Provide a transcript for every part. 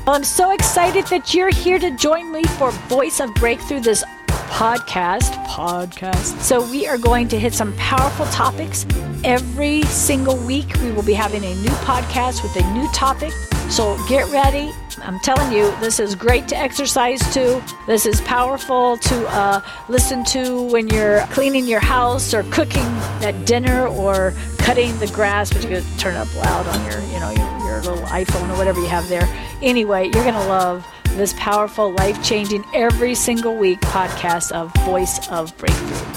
Well, I'm so excited that you're here to join me for Voice of Breakthrough, this podcast. So we are going to hit some powerful topics. Every single week, we will be having a new podcast with a new topic. So get ready. I'm telling you, this is great to exercise to. This is powerful to listen to when you're cleaning your house or cooking at dinner or cutting the grass, but you can turn it up loud on your little iPhone or whatever you have there. Anyway, you're going to love this powerful, life-changing, every single week podcast of Voice of Breakthrough.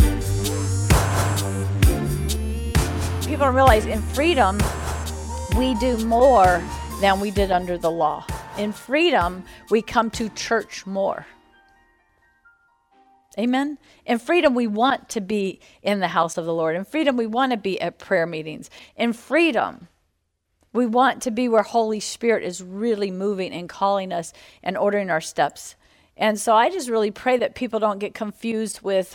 People don't realize in freedom, we do more than we did under the law. In freedom, we come to church more. Amen? In freedom, we want to be in the house of the Lord. In freedom, we want to be at prayer meetings. In freedom, we want to be where Holy Spirit is really moving and calling us and ordering our steps. And so I just really pray that people don't get confused with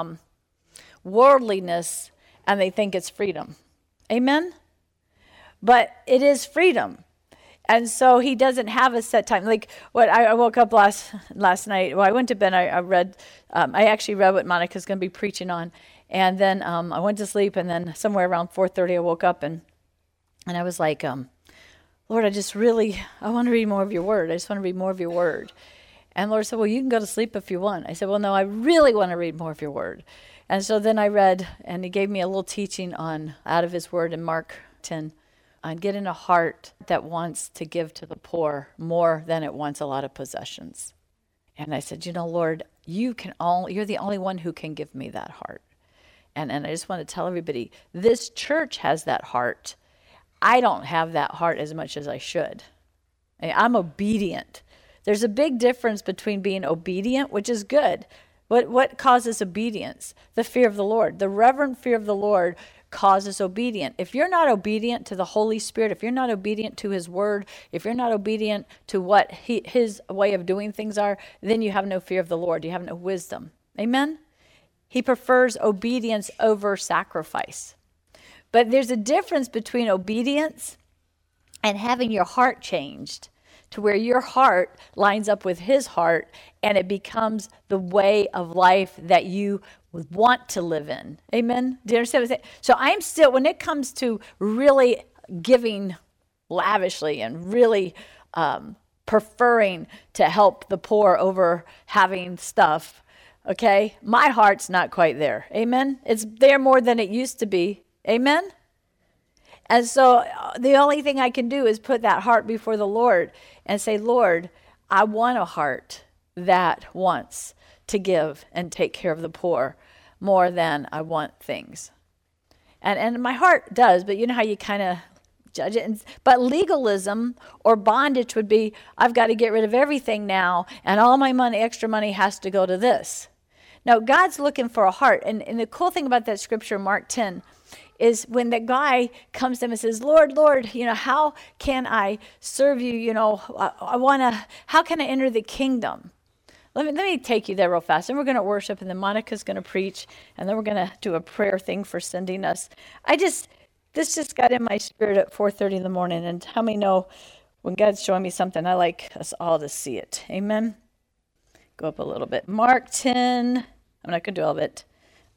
worldliness and they think it's freedom. Amen? But it is freedom. And so he doesn't have a set time. Like what I woke up last night. Well, I went to bed. I read. I actually read what Monica's going to be preaching on, and then I went to sleep. And then somewhere around 4:30, I woke up and I was like, Lord, I want to read more of your word. I just want to read more of your word. And Lord said, well, you can go to sleep if you want. I said, well, no, I really want to read more of your word. And so then I read, and he gave me a little teaching on out of his word in Mark 10. On getting a heart that wants to give to the poor more than it wants a lot of possessions. And I said, Lord, you're the only one who can give me that heart. And I just want to tell everybody, this church has that heart. I don't have that heart as much as I should. I'm obedient. There's a big difference between being obedient, which is good. What causes obedience? The fear of the Lord. The reverent fear of the Lord causes obedient. If you're not obedient to the Holy Spirit, if you're not obedient to his word, if you're not obedient to what his way of doing things are, then you have no fear of the Lord. You have no wisdom. Amen? He prefers obedience over sacrifice. But there's a difference between obedience and having your heart changed to where your heart lines up with his heart and it becomes the way of life that you want to live in. Amen? Do you understand what I'm saying? So I'm still, when it comes to really giving lavishly and really preferring to help the poor over having stuff, okay, my heart's not quite there. Amen? It's there more than it used to be. Amen? And so the only thing I can do is put that heart before the Lord and say, Lord, I want a heart that wants to give and take care of the poor more than I want things. And my heart does, but you know how you kind of judge it. But legalism or bondage would be, I've got to get rid of everything now, and all my money, extra money has to go to this. Now, God's looking for a heart. And the cool thing about that scripture, Mark 10, is when the guy comes to him and says, Lord, how can I serve you? How can I enter the kingdom? Let me take you there real fast. And we're going to worship, and then Monica's going to preach, and then we're going to do a prayer thing for sending us. This just got in my spirit at 4:30 in the morning, and how many know when God's showing me something, I like us all to see it. Amen? Go up a little bit. Mark 10. I'm not going to do all of it.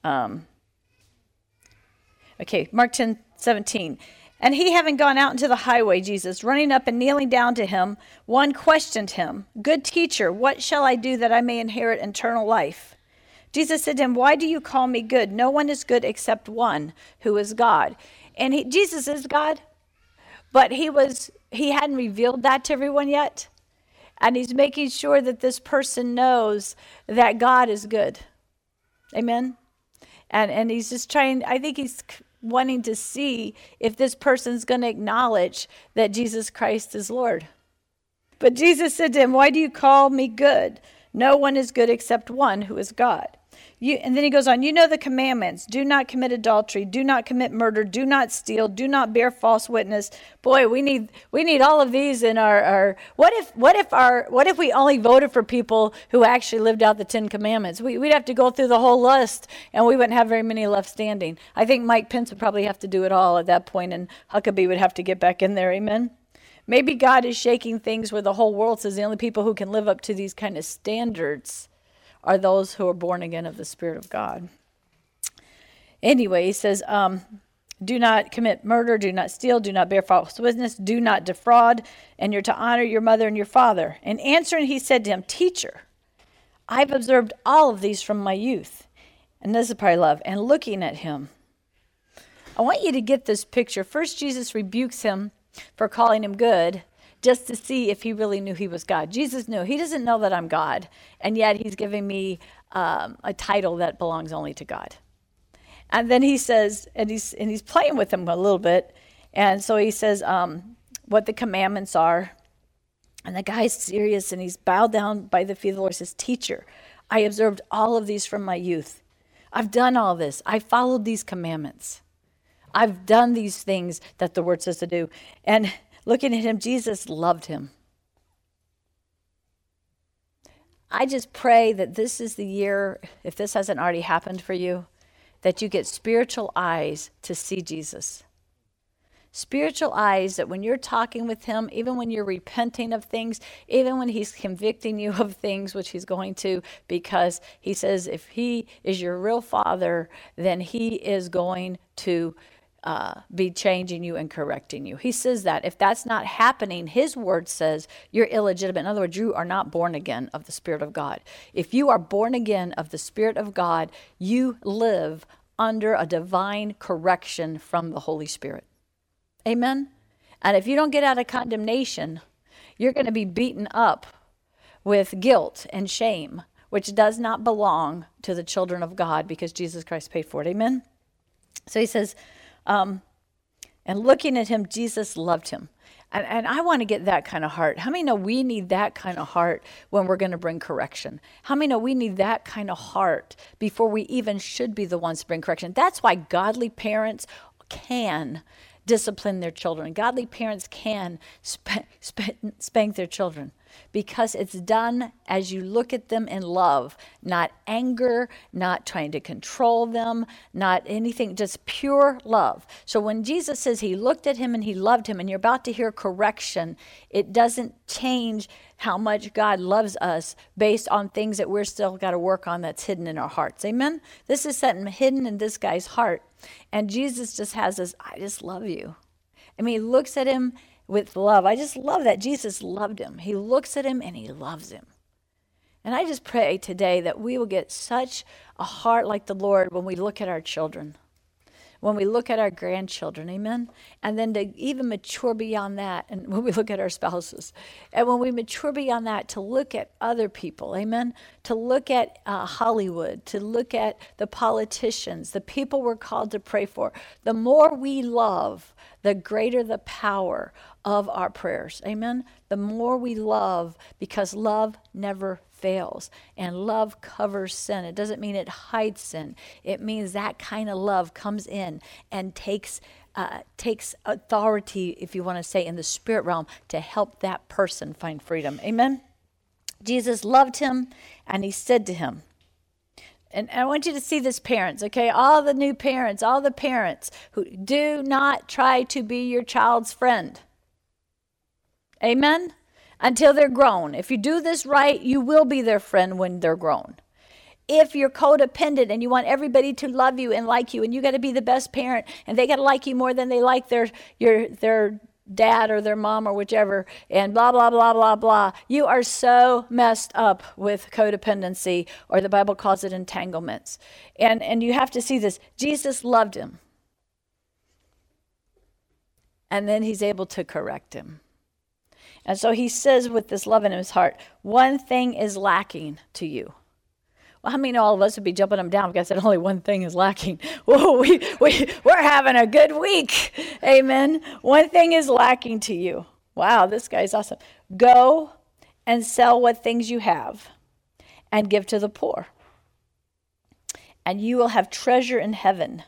Mark 10:17. And he, having gone out into the highway, Jesus, running up and kneeling down to him, one questioned him, Good teacher, what shall I do that I may inherit eternal life? Jesus said to him, Why do you call me good? No one is good except one, who is God. And Jesus is God, but he hadn't revealed that to everyone yet. And he's making sure that this person knows that God is good. Amen? And he's just trying, I think he's wanting to see if this person's going to acknowledge that Jesus Christ is Lord. But Jesus said to him, Why do you call me good? No one is good except one, who is God. And then he goes on, you know the commandments. Do not commit adultery. Do not commit murder. Do not steal. Do not bear false witness. Boy, we need all of these in our what if we only voted for people who actually lived out the 10 commandments? We'd have to go through the whole list, and we wouldn't have very many left standing. I think Mike Pence would probably have to do it all at that point, and Huckabee would have to get back in there. Amen. Maybe God is shaking things where the whole world says the only people who can live up to these kind of standards are those who are born again of the Spirit of God. Anyway, he says, do not commit murder, do not steal, do not bear false witness, do not defraud, and you're to honor your mother and your father. And answering, he said to him, Teacher, I've observed all of these from my youth. And this is probably love. And looking at him, I want you to get this picture. First, Jesus rebukes him for calling him good, just to see if he really knew he was God. Jesus knew. He doesn't know that I'm God, and yet he's giving me a title that belongs only to God. And then he says, and he's playing with him a little bit, and so he says what the commandments are. And the guy's serious, and he's bowed down by the feet of the Lord. Says, Teacher, I observed all of these from my youth. I've done all this. I followed these commandments. I've done these things that the word says to do. And looking at him, Jesus loved him. I just pray that this is the year, if this hasn't already happened for you, that you get spiritual eyes to see Jesus. Spiritual eyes that when you're talking with him, even when you're repenting of things, even when he's convicting you of things, which he's going to, because he says if he is your real father, then he is going to be changing you and correcting you. He says that. If that's not happening, his word says you're illegitimate. In other words, you are not born again of the Spirit of God. If you are born again of the Spirit of God, you live under a divine correction from the Holy Spirit. Amen? And if you don't get out of condemnation, you're going to be beaten up with guilt and shame, which does not belong to the children of God because Jesus Christ paid for it. Amen? So he says, and looking at him, Jesus loved him. And I want to get that kind of heart. How many know we need that kind of heart when we're going to bring correction? How many know we need that kind of heart before we even should be the ones to bring correction? That's why godly parents can discipline their children. Godly parents can spank their children because it's done as you look at them in love, not anger, not trying to control them, not anything, just pure love. So when Jesus says he looked at him and he loved him, and you're about to hear correction, it doesn't change how much God loves us based on things that we're still got to work on that's hidden in our hearts. Amen? This is something hidden in this guy's heart. And Jesus just has this, I just love you. I mean, he looks at him with love. I just love that Jesus loved him. He looks at him and he loves him. And I just pray today that we will get such a heart like the Lord when we look at our children, when we look at our grandchildren, amen? And then to even mature beyond that, and when we look at our spouses, and when we mature beyond that, to look at other people, amen? To look at Hollywood, to look at the politicians, the people we're called to pray for. The more we love, the greater the power of our prayers, amen? The more we love, because love never fails, and love covers sin. It doesn't mean it hides sin. It means that kind of love comes in and takes authority, if you want to say, in the spirit realm to help that person find freedom. Amen? Jesus loved him, and he said to him, and I want you to see this, parents, okay? All the new parents, all the parents who do not try to be your child's friend. Amen? Until they're grown. If you do this right, you will be their friend when they're grown. If you're codependent and you want everybody to love you and like you, and you got to be the best parent, and they got to like you more than they like their dad or their mom or whichever, and blah, blah, blah, blah, blah. You are so messed up with codependency, or the Bible calls it entanglements. And you have to see this. Jesus loved him. And then he's able to correct him. And so he says with this love in his heart, one thing is lacking to you. Well, how many know all of us would be jumping them down because I said only one thing is lacking? Whoa, we're having a good week. Amen. One thing is lacking to you. Wow, this guy's awesome. Go and sell what things you have and give to the poor, and you will have treasure in heaven.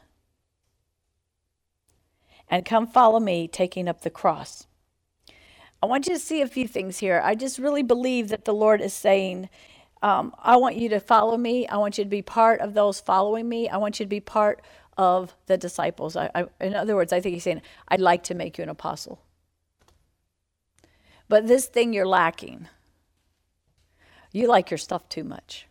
And come follow me, taking up the cross. I want you to see a few things here. I just really believe that the Lord is saying, I want you to follow me. I want you to be part of those following me. I want you to be part of the disciples. In other words, I think he's saying, I'd like to make you an apostle. But this thing you're lacking. You like your stuff too much.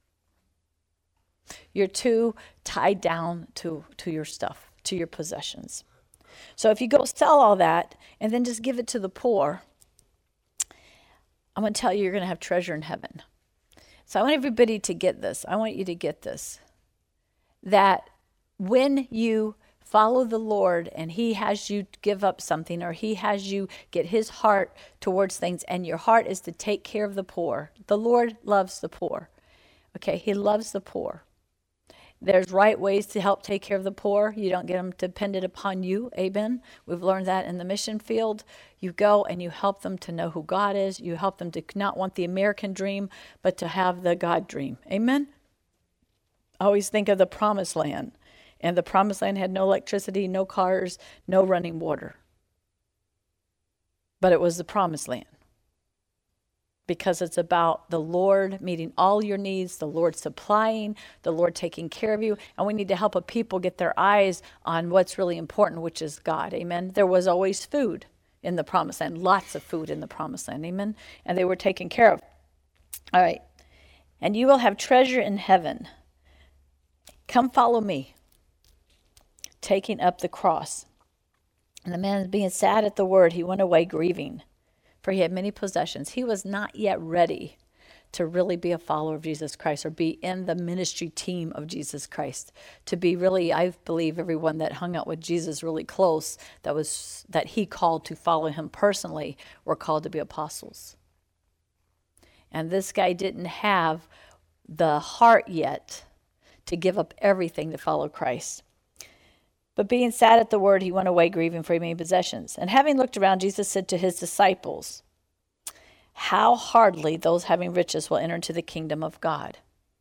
You're too tied down to your stuff, to your possessions. So if you go sell all that and then just give it to the poor, I'm going to tell you, you're going to have treasure in heaven. So I want everybody to get this. I want you to get this. That when you follow the Lord and he has you give up something, or he has you get his heart towards things, and your heart is to take care of the poor. The Lord loves the poor. Okay, he loves the poor. There's right ways to help take care of the poor. You don't get them dependent upon you. Amen. We've learned that in the mission field. You go and you help them to know who God is. You help them to not want the American dream, but to have the God dream. Amen. I always think of the promised land. And the promised land had no electricity, no cars, no running water. But it was the promised land. Because it's about the Lord meeting all your needs, the Lord supplying, the Lord taking care of you. And we need to help a people get their eyes on what's really important, which is God. Amen. There was always food in the promised land, lots of food in the promised land. Amen. And they were taken care of. All right. And you will have treasure in heaven. Come follow me. Taking up the cross. And the man, being sad at the word, he went away grieving, for he had many possessions. He was not yet ready to really be a follower of Jesus Christ, or be in the ministry team of Jesus Christ. To be really, I believe everyone that hung out with Jesus really close, that he called to follow him personally, were called to be apostles. And this guy didn't have the heart yet to give up everything to follow Christ. But being sad at the word, he went away grieving, for he had many possessions. And having looked around, Jesus said to his disciples, how hardly those having riches will enter into the kingdom of God.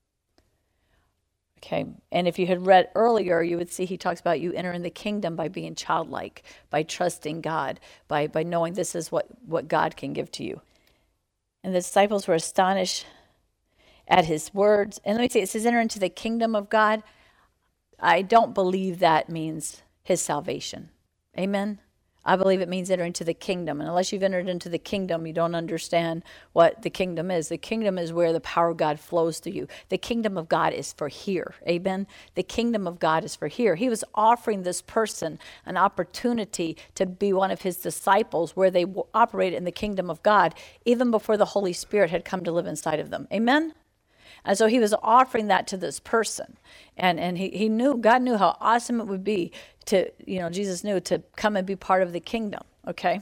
Okay, and if you had read earlier, you would see he talks about you enter in the kingdom by being childlike, by trusting God, by knowing this is what God can give to you. And the disciples were astonished at his words. And let me say, it says enter into the kingdom of God. I don't believe that means his salvation. Amen? I believe it means enter into the kingdom. And unless you've entered into the kingdom, you don't understand what the kingdom is. The kingdom is where the power of God flows through you. The kingdom of God is for here. Amen? The kingdom of God is for here. He was offering this person an opportunity to be one of his disciples, where they operated in the kingdom of God even before the Holy Spirit had come to live inside of them. Amen? And so he was offering that to this person. And he knew, God knew how awesome it would be to, Jesus knew, to come and be part of the kingdom, okay?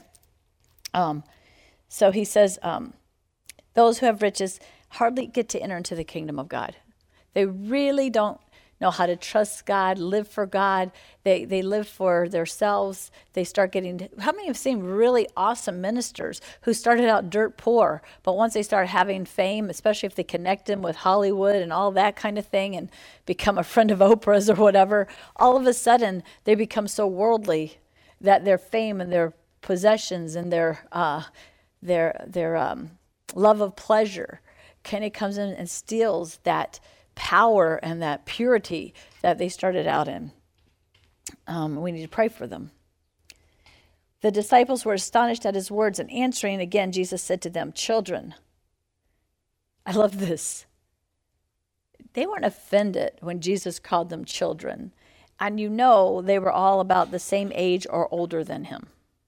So he says, those who have riches hardly get to enter into the kingdom of God. They really don't know how to trust God, live for God. They live for themselves. They start getting, how many have seen really awesome ministers who started out dirt poor, but once they start having fame, especially if they connect them with Hollywood and all that kind of thing and become a friend of Oprah's or whatever, all of a sudden they become so worldly that their fame and their possessions and their love of pleasure kind of comes in and steals that power and that purity that they started out in. We need to pray for them. The disciples were astonished at his words, and answering again, Jesus said to them, children. I love this. They weren't offended when Jesus called them children. And they were all about the same age or older than him.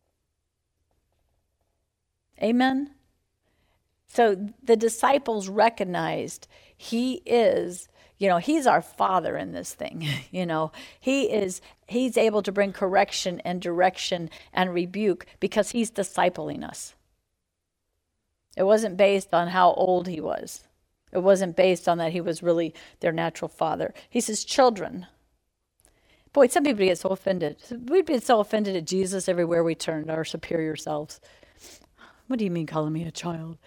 Amen? So the disciples recognized he is, he's our father in this thing. He's able to bring correction and direction and rebuke because he's discipling us. It wasn't based on how old he was. It wasn't based on that he was really their natural father. He says, children. Boy, some people get so offended. We'd be so offended at Jesus everywhere we turned, our superior selves. What do you mean calling me a child?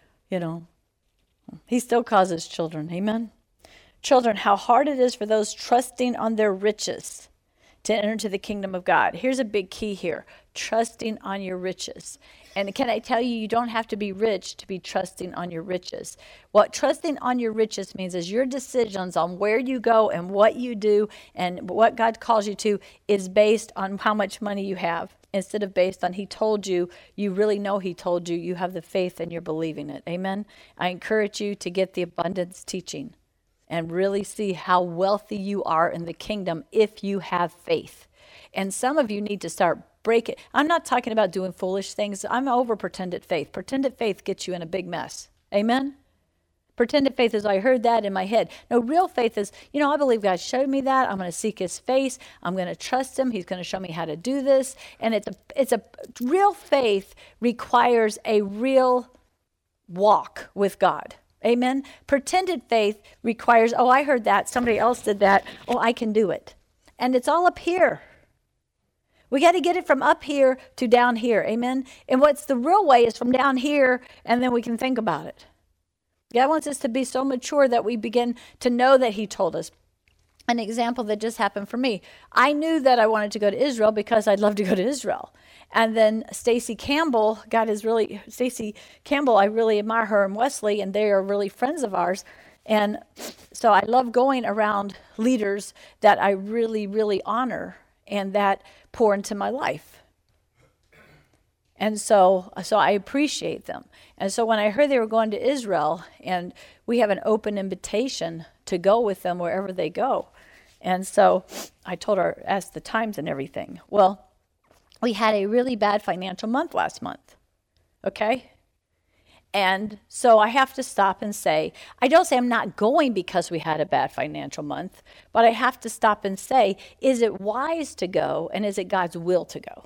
He still calls us children. Amen? Children, how hard it is for those trusting on their riches to enter into the kingdom of God. Here's a big key here. Trusting on your riches. And can I tell you, you don't have to be rich to be trusting on your riches. What trusting on your riches means is your decisions on where you go and what you do and what God calls you to is based on how much money you have, instead of based on he told you, you really know he told you, you have the faith and you're believing it. Amen? I encourage you to get the abundance teaching and really see how wealthy you are in the kingdom if you have faith. And some of you need to start break it. I'm not talking about doing foolish things. I'm over pretended faith. Pretended faith gets you in a big mess. Amen? Pretended faith is, I heard that in my head. No, real faith is, I believe God showed me that. I'm going to seek his face. I'm going to trust him. He's going to show me how to do this. And it's a real faith requires a real walk with God. Amen? Pretended faith requires, I heard that. Somebody else did that. I can do it. And it's all up here. We got to get it from up here to down here. Amen. And what's the real way is from down here, and then we can think about it. God wants us to be so mature that we begin to know that he told us. An example that just happened for me. I knew that I wanted to go to Israel because I'd love to go to Israel. And then Stacy Campbell, I really admire her and Wesley, and they are really friends of ours. And so I love going around leaders that I really, really honor and that pour into my life. And so I appreciate them. And so when I heard they were going to Israel, and we have an open invitation to go with them wherever they go. And so I told her, asked the times and everything. Well, we had a really bad financial month last month. Okay? And so I have to stop and say, I don't say I'm not going because we had a bad financial month, but I have to stop and say, is it wise to go, and is it God's will to go?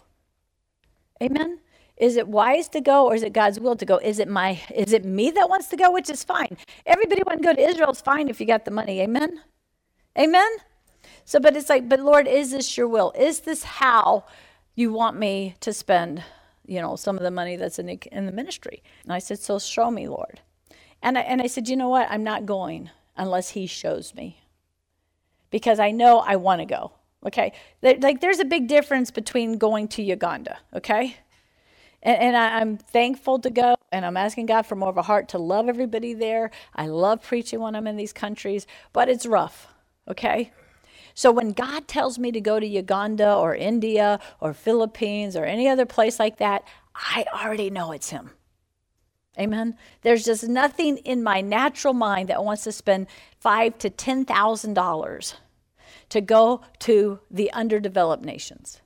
Amen? Is it wise to go, or is it God's will to go? Is it me that wants to go, which is fine. Everybody want to go to Israel is fine if you got the money. Amen? Amen? So, but it's like, but Lord, is this your will? Is this how you want me to spend some of the money that's in the ministry? And I said, so show me, Lord. And I said, you know what? I'm not going unless he shows me. Because I know I want to go, okay? There's a big difference between going to Uganda, okay? And I'm thankful to go, and I'm asking God for more of a heart to love everybody there. I love preaching when I'm in these countries, but it's rough, okay? So when God tells me to go to Uganda or India or Philippines or any other place like that, I already know it's him. Amen. There's just nothing in my natural mind that wants to spend $5,000 to $10,000 to go to the underdeveloped nations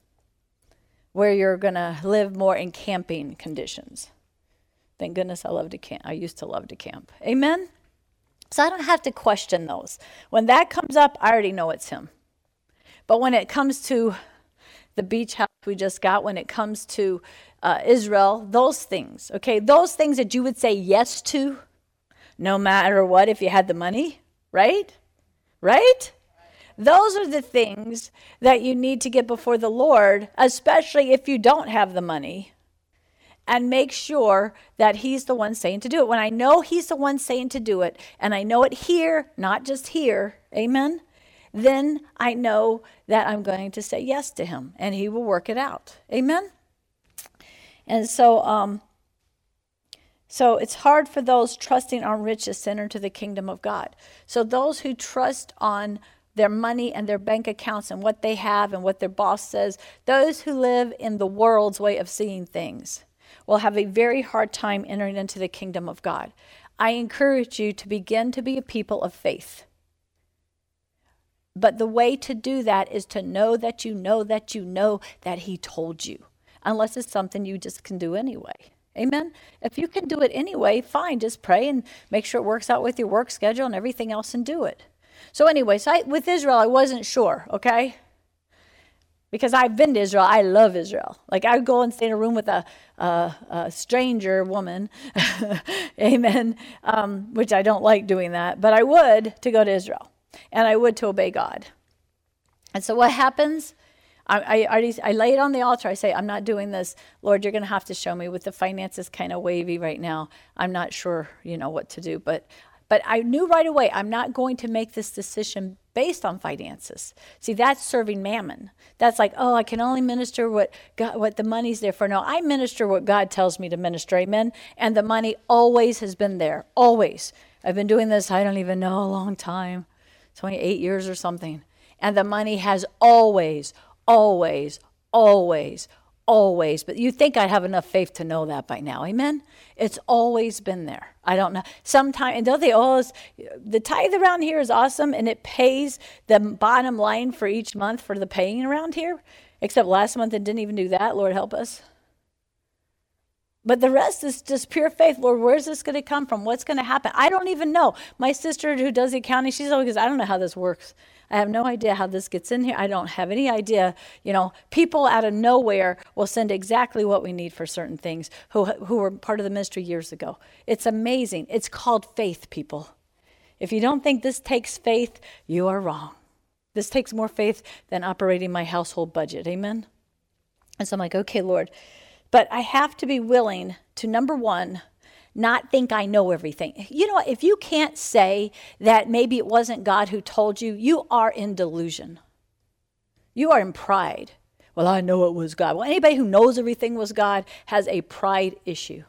where you're going to live more in camping conditions. Thank goodness I used to love to camp. Amen. So I don't have to question those. When that comes up, I already know it's him. But when it comes to the beach house we just got, when it comes to Israel, those things that you would say yes to, no matter what, if you had the money, right? Right? Those are the things that you need to get before the Lord, especially if you don't have the money, and make sure that he's the one saying to do it. When I know he's the one saying to do it, and I know it here, not just here, amen, then I know that I'm going to say yes to him, and he will work it out. Amen? And so it's hard for those trusting on riches to enter into the kingdom of God. So those who trust on their money and their bank accounts and what they have and what their boss says, those who live in the world's way of seeing things will have a very hard time entering into the kingdom of God. I encourage you to begin to be a people of faith. But the way to do that is to know that you know that you know that he told you, unless it's something you just can do anyway. Amen? If you can do it anyway, fine, just pray and make sure it works out with your work schedule and everything else and do it. So anyway, with Israel, I wasn't sure, okay? Because I've been to Israel. I love Israel. Like, I would go and stay in a room with a stranger woman, amen, which I don't like doing that. But I would to go to Israel. And I would to obey God. And so what happens? I lay it on the altar. I say, I'm not doing this. Lord, you're going to have to show me. With the finances kind of wavy right now, I'm not sure, what to do. But I knew right away, I'm not going to make this decision based on finances. See, that's serving mammon. That's like, oh, I can only minister what the money's there for. No, I minister what God tells me to minister, amen? And the money always has been there, always. I've been doing this, I don't even know, a long time, 28 years or something. And the money has always, always, always, always. But you think I have enough faith to know that by now, amen? It's always been there. I don't know. Sometimes, and don't they always, the tithe around here is awesome, and it pays the bottom line for each month for the paying around here. Except last month it didn't even do that. Lord help us. But the rest is just pure faith. Lord, where's this going to come from? What's going to happen? I don't even know. My sister who does the accounting, she's always, I don't know how this works. I have no idea how this gets in here. I don't have any idea. You know, people out of nowhere will send exactly what we need for certain things who were part of the ministry years ago. It's amazing. It's called faith, people. If you don't think this takes faith, you are wrong. This takes more faith than operating my household budget. Amen? And so I'm like, okay, Lord. But I have to be willing to, number one, not think I know everything. You know what? If you can't say that maybe it wasn't God who told you, you are in delusion. You are in pride. Well, I know it was God. Well, anybody who knows everything was God has a pride issue.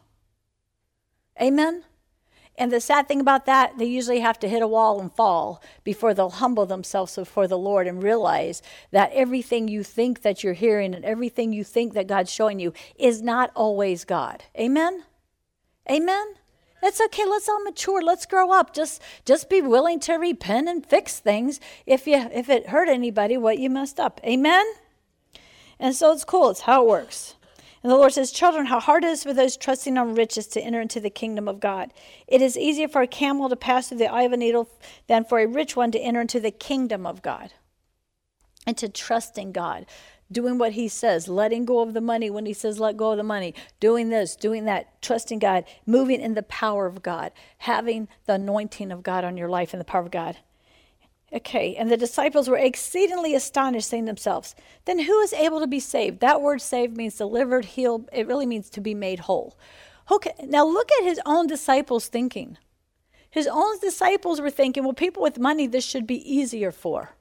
Amen? And the sad thing about that, they usually have to hit a wall and fall before they'll humble themselves before the Lord and realize that everything you think that you're hearing and everything you think that God's showing you is not always God. Amen? Amen? That's okay. Let's all mature. Let's grow up. Just be willing to repent and fix things if it hurt anybody what you messed up. Amen? And so it's cool. It's how it works. And the Lord says, children, how hard it is for those trusting on riches to enter into the kingdom of God. It is easier for a camel to pass through the eye of a needle than for a rich one to enter into the kingdom of God. And to trust in God, doing what he says, letting go of the money when he says let go of the money, doing this, doing that, trusting God, moving in the power of God, having the anointing of God on your life and the power of God. Okay, and the disciples were exceedingly astonished, saying to themselves, then who is able to be saved? That word saved means delivered, healed. It really means to be made whole. Okay, now look at his own disciples thinking. His own disciples were thinking, well, people with money, this should be easier for.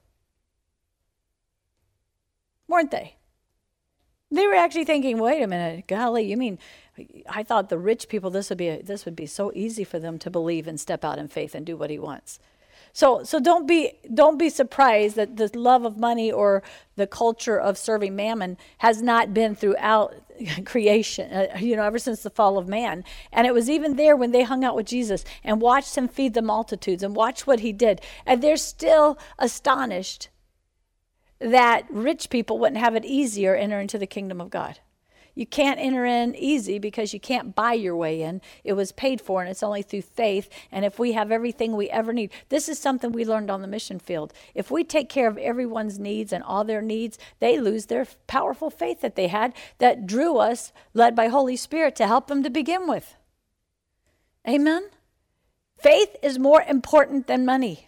Weren't they? They were actually thinking, wait a minute, golly, you mean, I thought the rich people, this would be so easy for them to believe and step out in faith and do what he wants. So don't be surprised that the love of money or the culture of serving mammon has not been throughout creation, ever since the fall of man. And it was even there when they hung out with Jesus and watched him feed the multitudes and watched what he did. And they're still astonished that rich people wouldn't have it easier enter into the kingdom of God. You can't enter in easy because you can't buy your way in. It was paid for, and it's only through faith. And if we have everything we ever need, this is something we learned on the mission field. If we take care of everyone's needs and all their needs, they lose their powerful faith that they had that drew us, led by Holy Spirit, to help them to begin with. Amen? Faith is more important than money.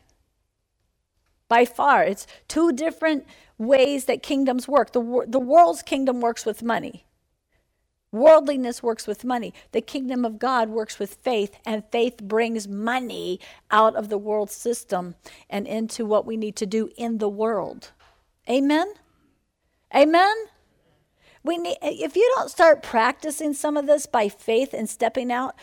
By far. It's two different ways that kingdoms work. The world's kingdom works with money. Worldliness works with money. The kingdom of God works with faith, and faith brings money out of the world system and into what we need to do in the world. Amen? Amen? If you don't start practicing some of this by faith and stepping out,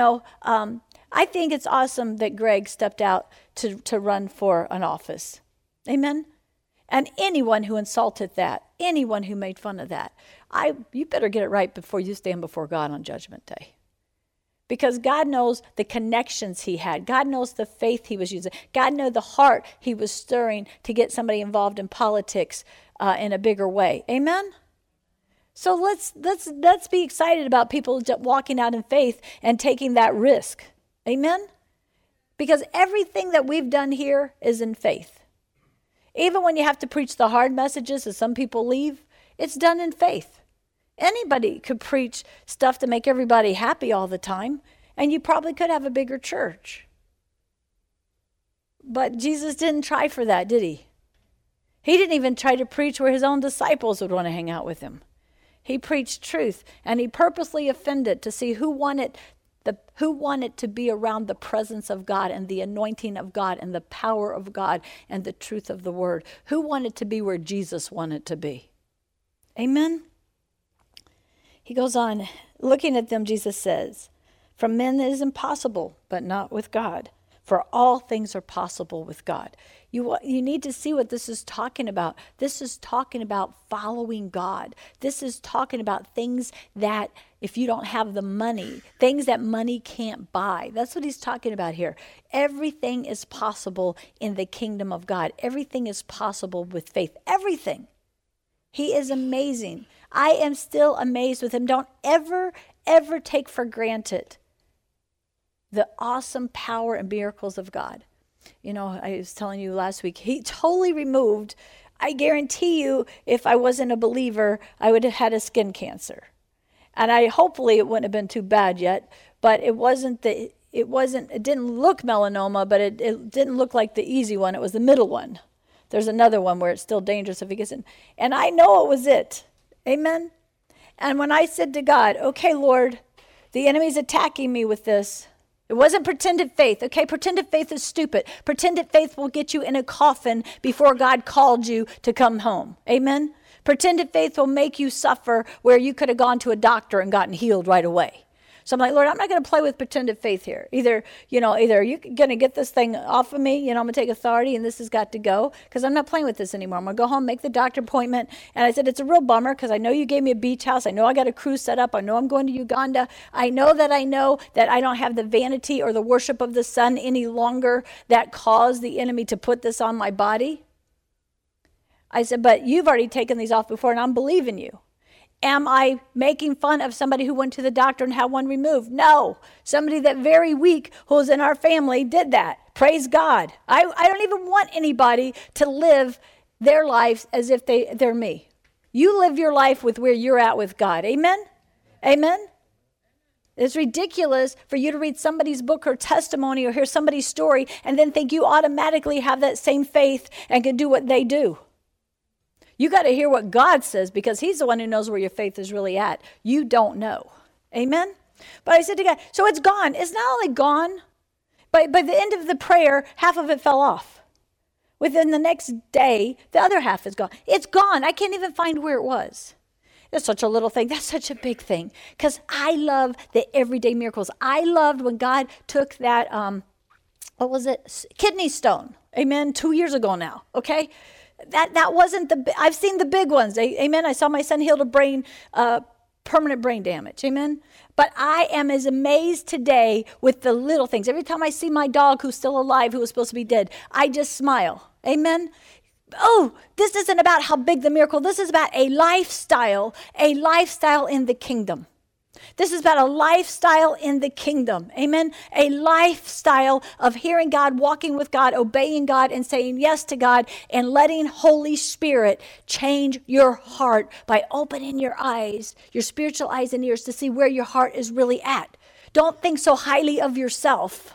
I think it's awesome that Greg stepped out to run for an office. Amen? And anyone who insulted that, anyone who made fun of that, you better get it right before you stand before God on Judgment Day. Because God knows the connections he had. God knows the faith he was using. God knows the heart he was stirring to get somebody involved in politics in a bigger way. Amen? So let's be excited about people walking out in faith and taking that risk. Amen? Because everything that we've done here is in faith. Even when you have to preach the hard messages that some people leave, it's done in faith. Anybody could preach stuff to make everybody happy all the time, and you probably could have a bigger church. But Jesus didn't try for that, did he? He didn't even try to preach where his own disciples would want to hang out with him. He preached truth, and he purposely offended to see who wanted Who wanted to be around the presence of God and the anointing of God and the power of God and the truth of the word? Who wanted to be where Jesus wanted to be? Amen? He goes on, looking at them, Jesus says, from men it is impossible, but not with God. For all things are possible with God. You need to see what this is talking about. This is talking about following God. This is talking about things that if you don't have the money, things that money can't buy. That's what he's talking about here. Everything is possible in the kingdom of God. Everything is possible with faith. Everything. He is amazing. I am still amazed with him. Don't ever take for granted the awesome power and miracles of God. You know, I was telling you last week, he totally removed, I guarantee you, if I wasn't a believer, I would have had a skin cancer. And hopefully it wouldn't have been too bad yet, but it didn't look melanoma, but it didn't look like the easy one. It was the middle one. There's another one where it's still dangerous if he gets in. And I know it was it. Amen. And when I said to God, okay, Lord, the enemy's attacking me with this. It wasn't pretended faith. Okay, pretended faith is stupid. Pretended faith will get you in a coffin before God called you to come home. Amen? Pretended faith will make you suffer where you could have gone to a doctor and gotten healed right away. So I'm like, Lord, I'm not going to play with pretended faith here. Either you're going to get this thing off of me, I'm going to take authority and this has got to go because I'm not playing with this anymore. I'm going to go home, make the doctor appointment. And I said, it's a real bummer because I know you gave me a beach house. I know I got a cruise set up. I know I'm going to Uganda. I know that I don't have the vanity or the worship of the sun any longer that caused the enemy to put this on my body. I said, but you've already taken these off before and I'm believing you. Am I making fun of somebody who went to the doctor and had one removed? No. Somebody that very weak who's in our family did that. Praise God. I don't even want anybody to live their lives as if they're me. You live your life with where you're at with God. Amen? Amen? It's ridiculous for you to read somebody's book or testimony or hear somebody's story and then think you automatically have that same faith and can do what they do. You got to hear what God says because he's the one who knows where your faith is really at. You don't know. Amen? But I said to God, so it's gone. It's not only gone, but by the end of the prayer, half of it fell off. Within the next day, the other half is gone. It's gone. I can't even find where it was. It's such a little thing. That's such a big thing because I love the everyday miracles. I loved when God took that, kidney stone. Amen? 2 years ago now, okay? That wasn't I've seen the big ones. Amen. I saw my son healed permanent brain damage. Amen. But I am as amazed today with the little things. Every time I see my dog who's still alive, who was supposed to be dead, I just smile. Amen. Oh, this isn't about how big the miracle. This is about a lifestyle in the kingdom. This is about a lifestyle in the kingdom. Amen. A lifestyle of hearing God, walking with God, obeying God, and saying yes to God, and letting Holy Spirit change your heart by opening your eyes, your spiritual eyes and ears to see where your heart is really at. Don't think so highly of yourself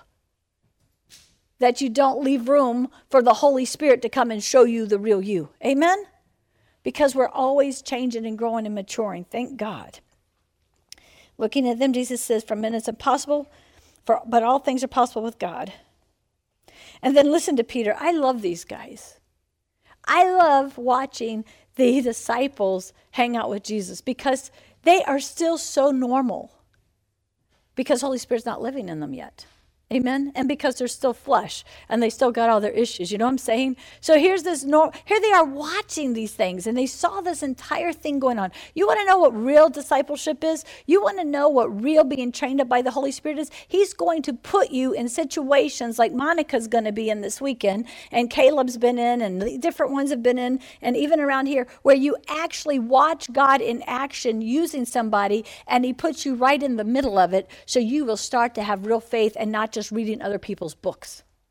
that you don't leave room for the Holy Spirit to come and show you the real you. Amen. Because we're always changing and growing and maturing. Thank God. Looking at them, Jesus says, for men it's impossible, but all things are possible with God. And then listen to Peter. I love these guys. I love watching the disciples hang out with Jesus because they are still so normal because Holy Spirit's not living in them yet. Amen. And because they're still flesh and they still got all their issues. You know what I'm saying? So here they are watching these things and they saw this entire thing going on. You want to know what real discipleship is? You want to know what real being trained up by the Holy Spirit is? He's going to put you in situations like Monica's going to be in this weekend and Caleb's been in and different ones have been in and even around here where you actually watch God in action using somebody and he puts you right in the middle of it so you will start to have real faith and not just reading other people's books.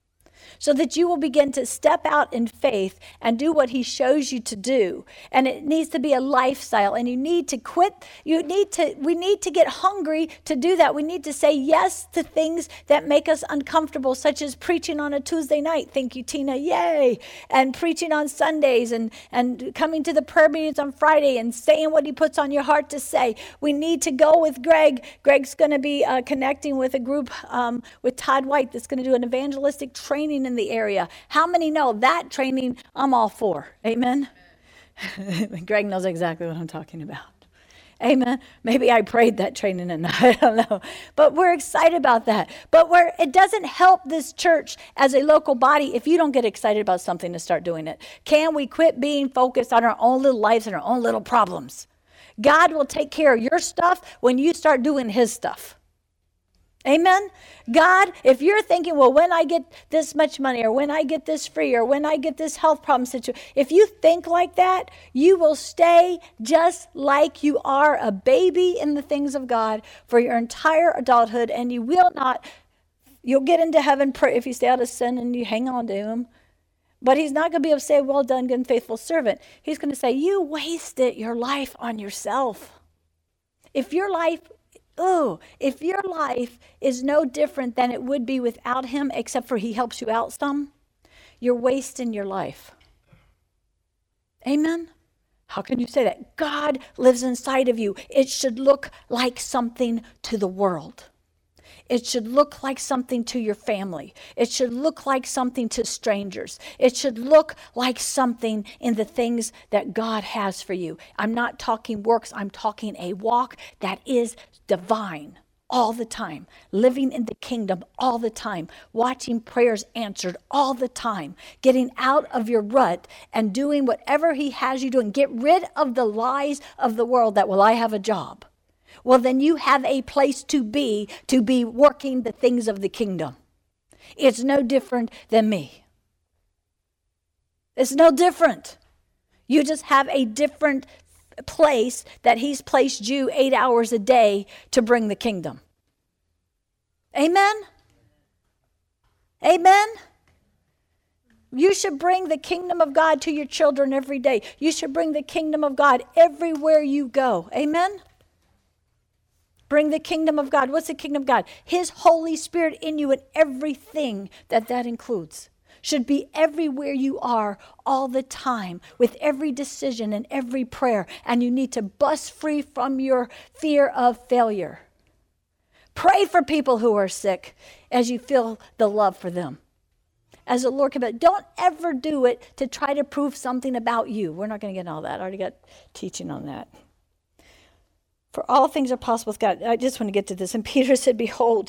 so that you will begin to step out in faith and do what he shows you to do. And it needs to be a lifestyle, and you need to quit. We need to get hungry to do that. We need to say yes to things that make us uncomfortable, such as preaching on a Tuesday night. Thank you, Tina. Yay. And preaching on Sundays, and coming to the prayer meetings on Friday and saying what he puts on your heart to say. We need to go with Greg. Greg's going to be connecting with a group with Todd White that's going to do an evangelistic training in the area. How many know that training I'm all for? Amen. Greg knows exactly what I'm talking about. Amen. Maybe I prayed that training and I don't know. But we're excited about that. But it doesn't help this church as a local body if you don't get excited about something to start doing it. Can we quit being focused on our own little lives and our own little problems? God will take care of your stuff when you start doing his stuff. Amen. God, if you're thinking, well, when I get this much money, or when I get this free, or when I get this health problem situation, if you think like that, you will stay just like you are, a baby in the things of God for your entire adulthood, and you will not, you'll get into heaven if you stay out of sin and you hang on to him. But he's not going to be able to say, well done, good and faithful servant. He's going to say, you wasted your life on yourself. If your life is no different than it would be without him, except for he helps you out some, you're wasting your life. Amen? How can you say that? God lives inside of you. It should look like something to the world. It should look like something to your family. It should look like something to strangers. It should look like something in the things that God has for you. I'm not talking works. I'm talking a walk that is divine all the time, living in the kingdom all the time, watching prayers answered all the time, getting out of your rut and doing whatever he has you doing. Get rid of the lies of the world that, well, I have a job. Well, then you have a place to be working the things of the kingdom. It's no different than me. It's no different. You just have a different place that he's placed you 8 hours a day to bring the kingdom. Amen? Amen? You should bring the kingdom of God to your children every day. You should bring the kingdom of God everywhere you go. Amen? Bring the kingdom of God. What's the kingdom of God? His Holy Spirit in you, and everything that includes should be everywhere you are all the time, with every decision and every prayer. And you need to bust free from your fear of failure. Pray for people who are sick as you feel the love for them. As the Lord commanded, don't ever do it to try to prove something about you. We're not going to get into all that. I already got teaching on that. For all things are possible with God. I just want to get to this. And Peter said, behold,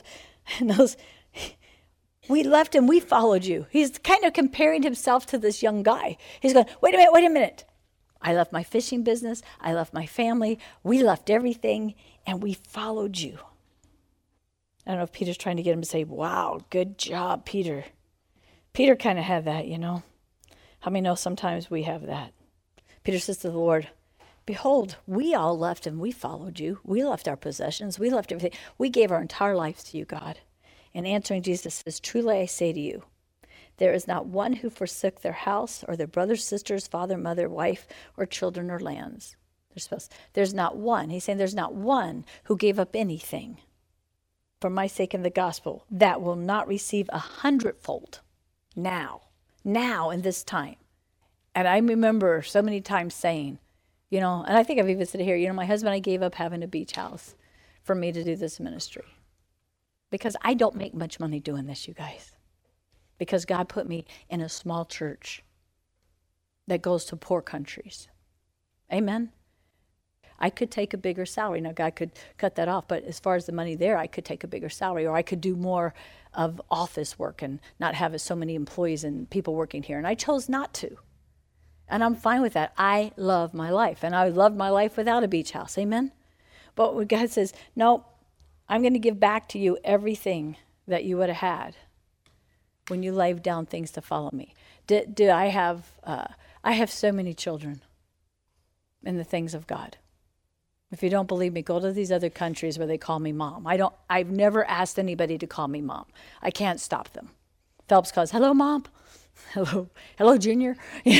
we left him, we followed you. He's kind of comparing himself to this young guy. He's going, wait a minute. I left my fishing business. I left my family. We left everything, and we followed you. I don't know if Peter's trying to get him to say, wow, good job, Peter. Peter kind of had that, you know. How many know sometimes we have that? Peter says to the Lord, behold, we all left and we followed you. We left our possessions. We left everything. We gave our entire lives to you, God. And answering, Jesus says, truly I say to you, there is not one who forsook their house or their brothers, sisters, father, mother, wife, or children or lands. There's not one. He's saying there's not one who gave up anything for my sake in the gospel that will not receive 100-fold now in this time. And I remember so many times saying, you know, and I think I've even said it here, you know, my husband, I gave up having a beach house for me to do this ministry. Because I don't make much money doing this, you guys. Because God put me in a small church that goes to poor countries. Amen? I could take a bigger salary. Now, God could cut that off, but as far as the money there, I could take a bigger salary, or I could do more of office work and not have so many employees and people working here. And I chose not to. And I'm fine with that. I love my life, and I loved my life without a beach house. Amen? But when God says, no, I'm going to give back to you everything that you would have had when you laid down things to follow me. I have so many children in the things of God. If you don't believe me, go to these other countries where they call me mom. I've never asked anybody to call me mom. I can't stop them. Phelps calls, hello, Mom. Hello, Junior.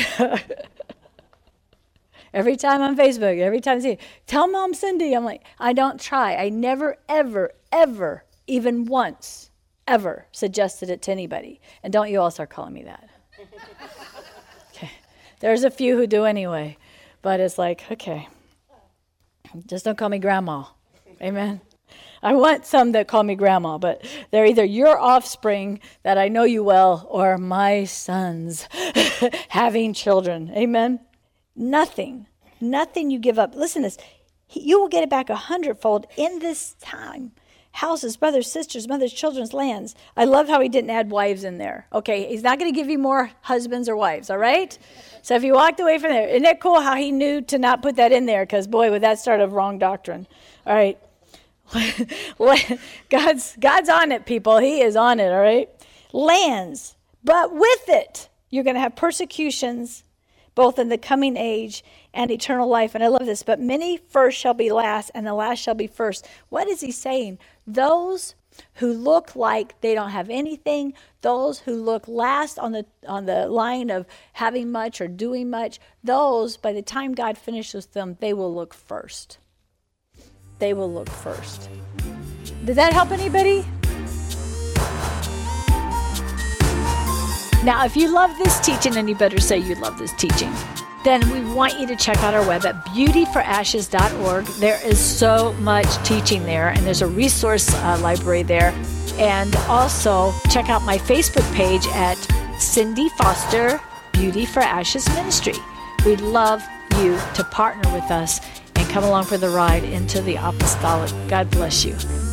Every time on Facebook, every time I see, tell Mom Cindy. I'm like, I don't try. I never, ever, ever, even once, ever suggested it to anybody. And don't you all start calling me that. Okay. There's a few who do anyway. But it's like, okay, just don't call me Grandma. Amen. I want some that call me Grandma, but they're either your offspring that I know you well or my sons having children. Amen. Nothing you give up. Listen to this. You will get it back 100-fold in this time. Houses, brothers, sisters, mothers, children's lands. I love how he didn't add wives in there. Okay, he's not going to give you more husbands or wives, all right? So if you walked away from there, isn't it cool how he knew to not put that in there? Because, boy, would that start a wrong doctrine. All right. God's on it, people. He is on it, all right? Lands. But with it, you're going to have persecutions, both in the coming age and eternal life. And I love this. But many first shall be last, and the last shall be first. What is he saying? Those who look like they don't have anything, those who look last on the line of having much or doing much, those, by the time God finishes them, they will look first. They will look first. Did that help anybody? Now, if you love this teaching, and you better say you love this teaching, then we want you to check out our web at beautyforashes.org. There is so much teaching there, and there's a resource library there. And also check out my Facebook page at Cindy Foster Beauty for Ashes Ministry. We'd love you to partner with us and come along for the ride into the apostolic. God bless you.